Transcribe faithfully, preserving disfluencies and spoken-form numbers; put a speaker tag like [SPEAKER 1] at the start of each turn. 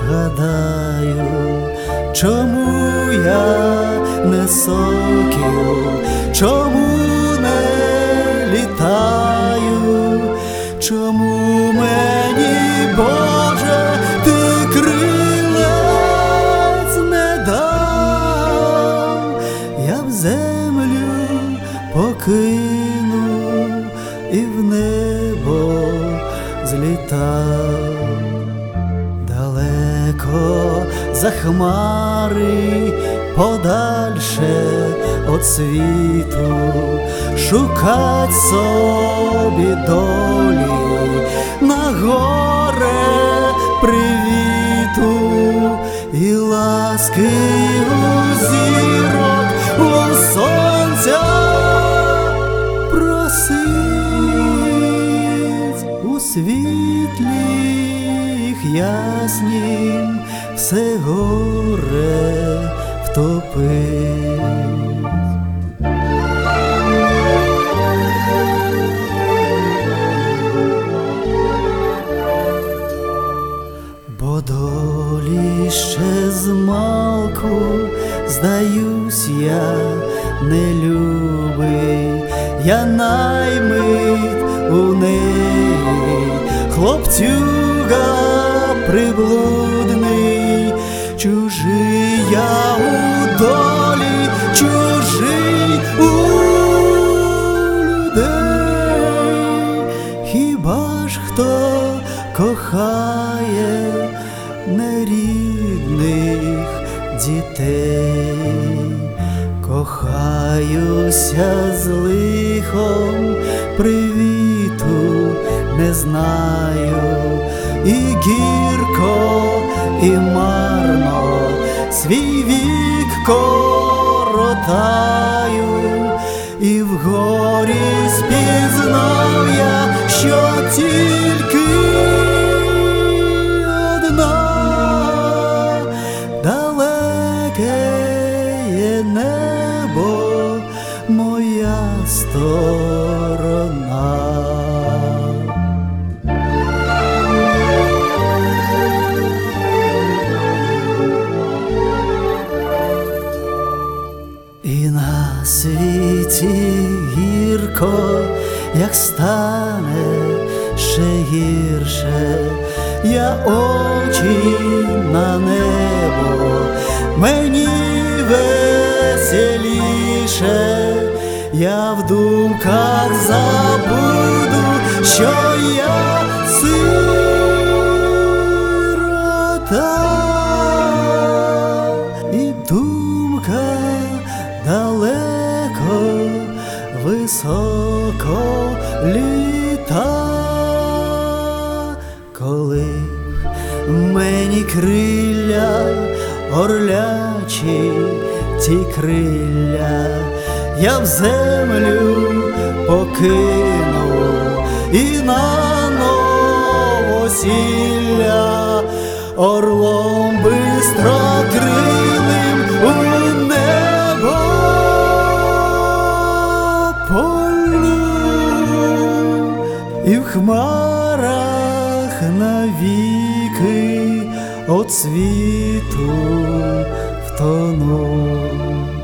[SPEAKER 1] гадаю, чому я не сокіл, чому не літаю, чому мені, Боже, ти крилець не дав, я в землю покинув і в небо злітав. Далеко за хмари, подальше от світу, шукать собі долі на горе привіту і ласки у зірок, у сонця просить, у світлі їх яснім все горе втопить. Бо долі ще змалку, здаюсь, я не любий, я наймит у неї, хлопцюга приблудний, чужий я у долі, чужий у людей. Хіба ж хто кохає нерідних дітей? Кохаюся з лихом, привіту не знаю, і гірко, і марно свій вік коротаю, і в горі спізнав я, що тільки одна далеке є небо, моя сторона. І на світі гірко, як стане ще гірше, я очі на небо, мені веселіше, я в думках забуду, що я сирота, і думка далеко, високо літа. Коли мені крилля орлячі, ті крилля я в землю покинув і на новосілля орлом бистрокрилим у небо полю, і в хмарах навіки от світу втону.